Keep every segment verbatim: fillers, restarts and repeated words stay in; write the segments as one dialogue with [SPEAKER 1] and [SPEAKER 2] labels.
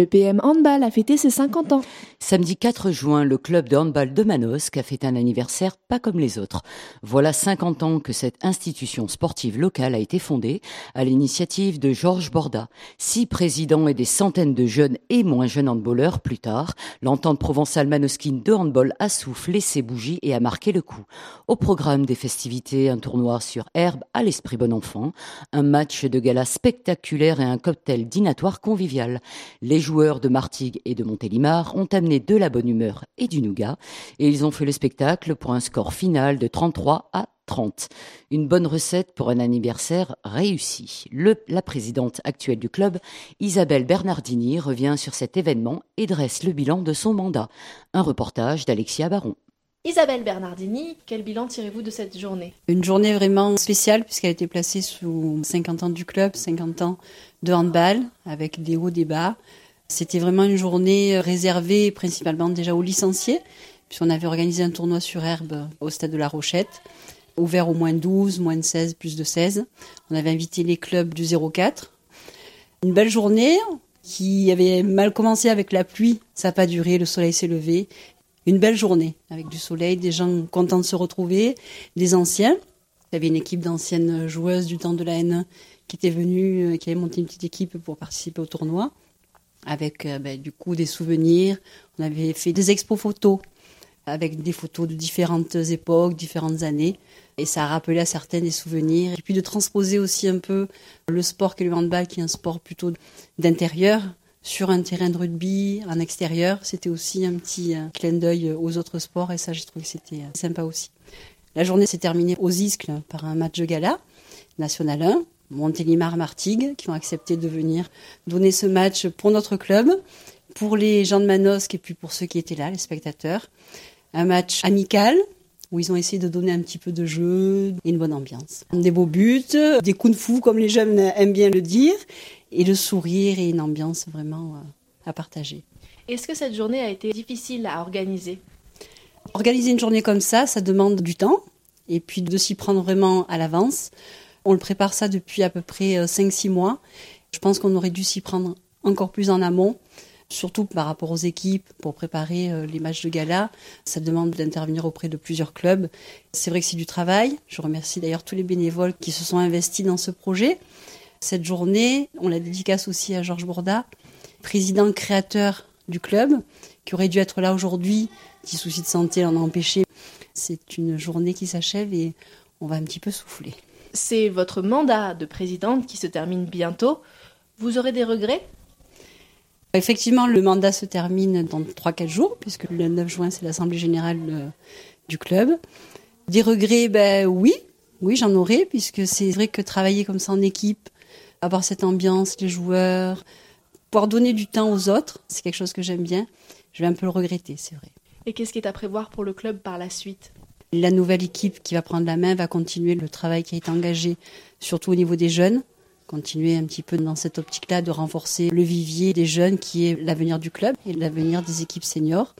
[SPEAKER 1] Le P M Handball a fêté ses cinquante ans.
[SPEAKER 2] Samedi quatre juin, le club de handball de Manosque a fêté un anniversaire pas comme les autres. Voilà cinquante ans que cette institution sportive locale a été fondée à l'initiative de Georges Borda. Six présidents et des centaines de jeunes et moins jeunes handballeurs plus tard, l'entente provençale manosquine de handball a soufflé ses bougies et a marqué le coup. Au programme des festivités, un tournoi sur herbe à l'esprit bon enfant, un match de gala spectaculaire et un cocktail dînatoire convivial. Les joueurs de Martigues et de Montélimar ont amené de la bonne humeur et du nougat et ils ont fait le spectacle pour un score final de trente-trois à trente. Une bonne recette pour un anniversaire réussi. Le, la présidente actuelle du club, Isabelle Bernardini, revient sur cet événement et dresse le bilan de son mandat. Un reportage d'Alexia Baron.
[SPEAKER 3] Isabelle Bernardini, quel bilan tirez-vous de cette journée ?
[SPEAKER 4] Une journée vraiment spéciale puisqu'elle a été placée sous cinquante ans du club, cinquante ans de handball avec des hauts, des bas. C'était vraiment une journée réservée principalement déjà aux licenciés, puisqu'on avait organisé un tournoi sur herbe au stade de la Rochette, ouvert au moins douze, moins seize, plus de seize. On avait invité les clubs du zéro quatre. Une belle journée qui avait mal commencé avec la pluie, ça n'a pas duré, le soleil s'est levé. Une belle journée avec du soleil, des gens contents de se retrouver, des anciens. Il y avait une équipe d'anciennes joueuses du temps de la N un qui était venue, qui avait monté une petite équipe pour participer au tournoi. Avec euh, ben, du coup des souvenirs. On avait fait des expos photos avec des photos de différentes époques, différentes années. Et ça a rappelé à certains des souvenirs. Et puis de transposer aussi un peu le sport qu'est le handball, qui est un sport plutôt d'intérieur, sur un terrain de rugby, en extérieur. C'était aussi un petit euh, clin d'œil aux autres sports et ça, j'ai trouvé que c'était euh, sympa aussi. La journée s'est terminée aux Iscles par un match de gala, National un. Montélimar, Martigues, qui ont accepté de venir donner ce match pour notre club, pour les gens de Manosque et puis pour ceux qui étaient là, les spectateurs. Un match amical, où ils ont essayé de donner un petit peu de jeu et une bonne ambiance. Des beaux buts, des coups de fou, comme les jeunes aiment bien le dire, et le sourire et une ambiance vraiment à partager.
[SPEAKER 3] Est-ce que cette journée a été difficile à organiser ?
[SPEAKER 4] Organiser une journée comme ça, ça demande du temps, et puis de s'y prendre vraiment à l'avance. On le prépare ça depuis à peu près cinq six mois. Je pense qu'on aurait dû s'y prendre encore plus en amont, surtout par rapport aux équipes, pour préparer les matchs de gala. Ça demande d'intervenir auprès de plusieurs clubs. C'est vrai que c'est du travail. Je remercie d'ailleurs tous les bénévoles qui se sont investis dans ce projet. Cette journée, on la dédicace aussi à Georges Borda, président créateur du club, qui aurait dû être là aujourd'hui. Petit souci de santé l'en a empêché. C'est une journée qui s'achève et on va un petit peu souffler.
[SPEAKER 3] C'est votre mandat de présidente qui se termine bientôt. Vous aurez des regrets ?
[SPEAKER 4] Effectivement, le mandat se termine dans trois quatre jours, puisque le neuf juin, c'est l'Assemblée générale euh, du club. Des regrets, ben oui, oui, j'en aurai, puisque c'est vrai que travailler comme ça en équipe, avoir cette ambiance, les joueurs, pouvoir donner du temps aux autres, c'est quelque chose que j'aime bien. Je vais un peu le regretter, c'est vrai.
[SPEAKER 3] Et qu'est-ce qui est à prévoir pour le club par la suite ?
[SPEAKER 4] La nouvelle équipe qui va prendre la main va continuer le travail qui a été engagé, surtout au niveau des jeunes. Continuer un petit peu dans cette optique-là de renforcer le vivier des jeunes qui est l'avenir du club et l'avenir des équipes seniors.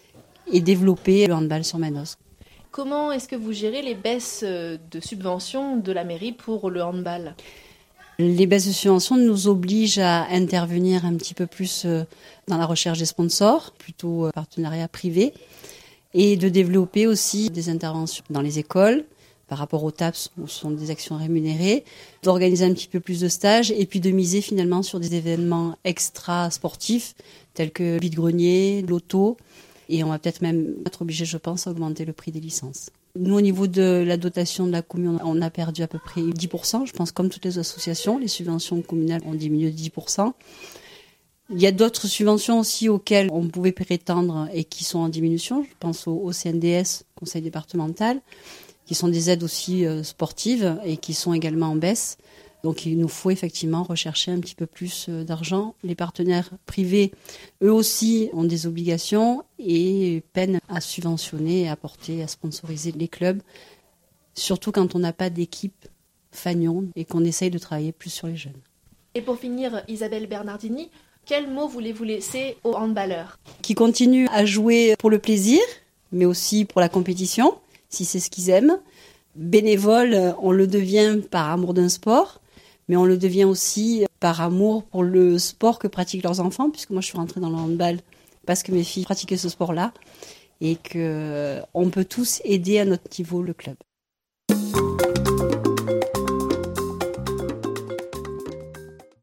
[SPEAKER 4] Et développer le handball sur Manosque.
[SPEAKER 3] Comment est-ce que vous gérez les baisses de subventions de la mairie pour le handball ?
[SPEAKER 4] Les baisses de subventions nous obligent à intervenir un petit peu plus dans la recherche des sponsors, plutôt partenariat privé. Et de développer aussi des interventions dans les écoles, par rapport aux T A P S, où ce sont des actions rémunérées, d'organiser un petit peu plus de stages, et puis de miser finalement sur des événements extra-sportifs, tels que vide-grenier, loto, et on va peut-être même être obligé, je pense, à augmenter le prix des licences. Nous, au niveau de la dotation de la commune, on a perdu à peu près dix pour cent, je pense comme toutes les associations, les subventions communales ont diminué de dix pour cent. Il y a d'autres subventions aussi auxquelles on pouvait prétendre et qui sont en diminution. Je pense au, au C N D S, Conseil départemental, qui sont des aides aussi euh, sportives et qui sont également en baisse. Donc il nous faut effectivement rechercher un petit peu plus euh, d'argent. Les partenaires privés, eux aussi, ont des obligations et peinent à subventionner, à apporter, à sponsoriser les clubs. Surtout quand on n'a pas d'équipe fanion et qu'on essaye de travailler plus sur les jeunes.
[SPEAKER 3] Et pour finir, Isabelle Bernardini, quel mot voulez-vous laisser aux handballeurs ?
[SPEAKER 4] Qui continuent à jouer pour le plaisir, mais aussi pour la compétition, si c'est ce qu'ils aiment. Bénévole, on le devient par amour d'un sport, mais on le devient aussi par amour pour le sport que pratiquent leurs enfants, puisque moi je suis rentrée dans le handball parce que mes filles pratiquaient ce sport-là, et qu'on peut tous aider à notre niveau le club.